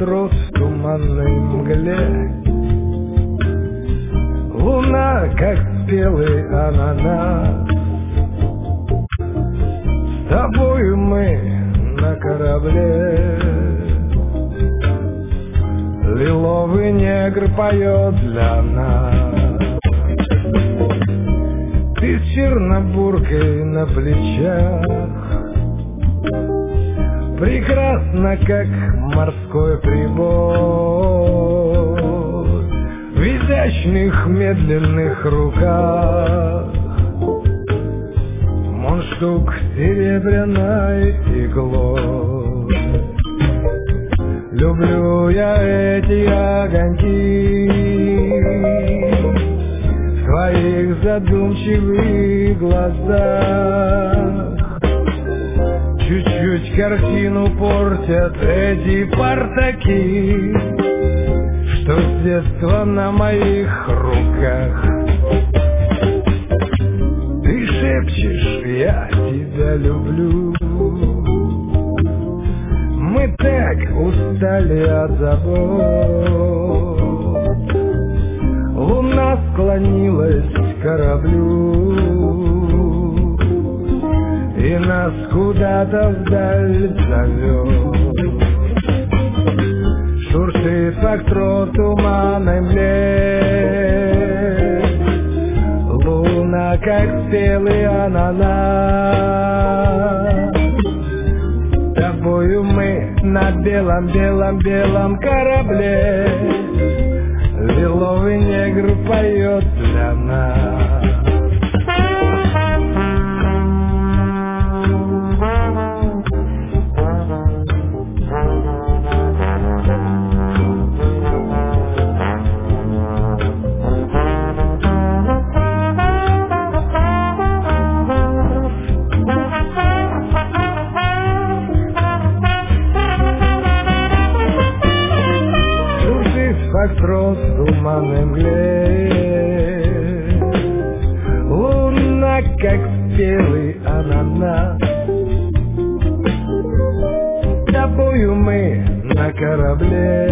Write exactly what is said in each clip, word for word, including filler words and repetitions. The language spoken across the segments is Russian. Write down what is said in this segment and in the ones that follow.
фокстрот в туманной мгле. Луна, как спелый ананас, с тобою мы на корабле. Лиловый негр поет для нас. Ты с чернобуркой на плечах, прекрасно, как морской прибой, в изящных медленных руках мундштук серебряной иглой. Люблю я эти огоньки в твоих задумчивых глазах. Чуть-чуть картину портят эти партаки, что с детства на моих руках. Ты шепчешь, я тебя люблю. Мы так устали от забот. Луна склонилась к кораблю и нас куда-то вдаль зовет. Шуршит фокстрот туманной мгле. Луна, как спелый ананас, с тобою мы на белом-белом-белом корабле. Лиловый негр поет для нас. Фокстрот в туманной мгле. Луна, как спелый ананас, с тобою мы на корабле.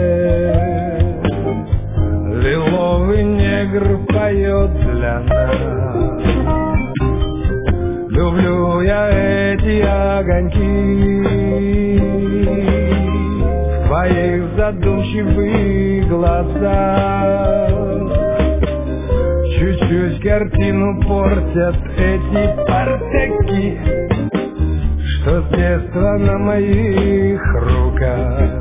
Лиловый негр поет для нас. Люблю я эти огоньки в твоих задумчивых глазах. Чуть-чуть картину портят эти партаки, что с детства на моих руках.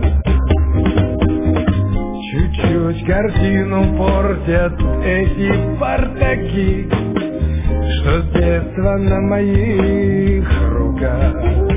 Чуть-чуть картину портят эти партаки, что с детства на моих руках.